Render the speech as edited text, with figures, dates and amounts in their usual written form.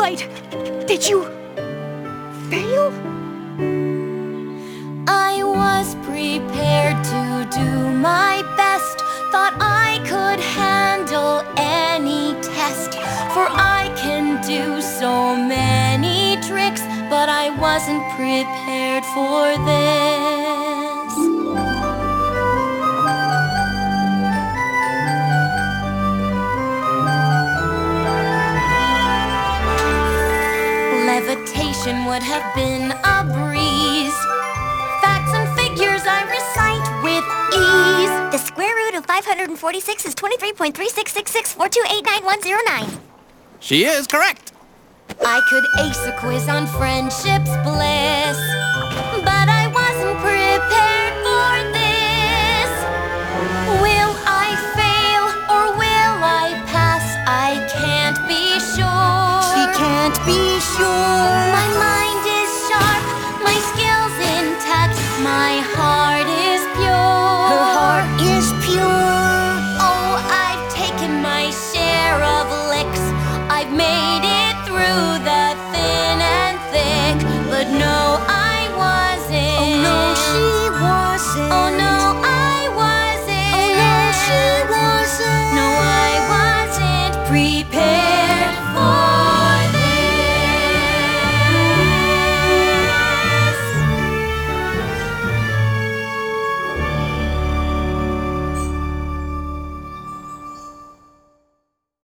late. Did you fail? I was prepared to do my best. Thought I could handle any test. For I can do so many tricks, but I wasn't prepared for this. Levitation would have been a breeze. Facts and figures I recite with ease. The square root of 546 is 23.366642891009. She is correct. I could ace a quiz on friendship's bliss.